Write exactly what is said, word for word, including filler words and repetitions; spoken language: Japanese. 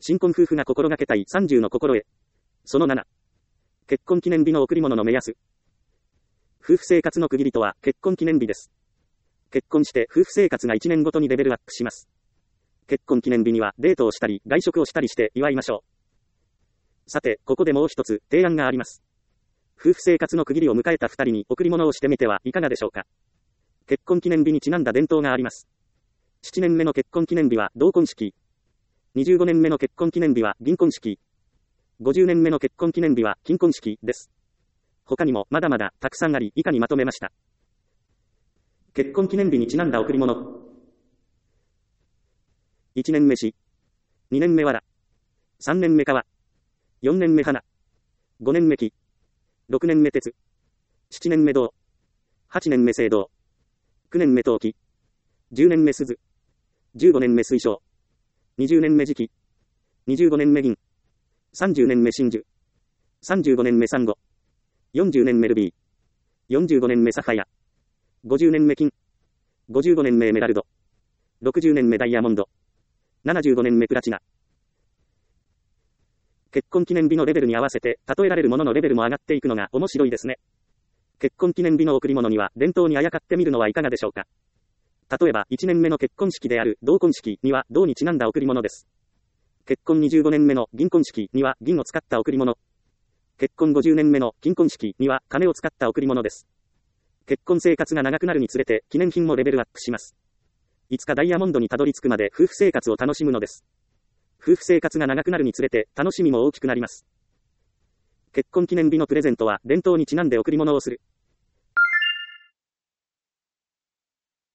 新婚夫婦が心がけたいさんじゅうの心得。そのなな。結婚記念日の贈り物の目安。夫婦生活の区切りとは結婚記念日です。結婚して夫婦生活がいちねんごとにレベルアップします。結婚記念日にはデートをしたり外食をしたりして祝いましょう。さて、ここでもう一つ提案があります。夫婦生活の区切りを迎えたふたりに贈り物をしてみてはいかがでしょうか。結婚記念日にちなんだ伝統があります。ななねんめの結婚記念日は同婚式。にじゅうごねんめの結婚記念日は銀婚式。ごじゅうねんめの結婚記念日は金婚式です。他にもまだまだたくさんあり以下にまとめました。結婚記念日にちなんだ贈り物。いちねんめし。にねんめわら。さんねんめ川。よねんめ花。ごねんめ木。ろくねんめ鉄。ななねんめ銅。はちねんめ青銅。きゅうねんめ陶器。じゅうねんめ鈴。じゅうごねんめ水晶。にじゅうねんめ磁器。にじゅうごねんめ銀。さんじゅうねんめ真珠。さんじゅうごねんめサンゴ。よんじゅうねんめルビー。よんじゅうごねんめサファイア。ごじゅうねんめ金。ごじゅうごねんめエメラルド。ろくじゅうねんめダイヤモンド。ななじゅうごねんめプラチナ。結婚記念日のレベルに合わせて、例えられるもののレベルも上がっていくのが面白いですね。結婚記念日の贈り物には伝統にあやかってみるのはいかがでしょうか。例えばいちねんめの結婚式である同婚式には銅にちなんだ贈り物です。結婚にじゅうごねんめの銀婚式には銀を使った贈り物。結婚ごじゅうねんめの金婚式には金を使った贈り物です。結婚生活が長くなるにつれて記念品もレベルアップします。いつかダイヤモンドにたどり着くまで夫婦生活を楽しむのです。夫婦生活が長くなるにつれて楽しみも大きくなります。結婚記念日のプレゼントは伝統にちなんで贈り物をする。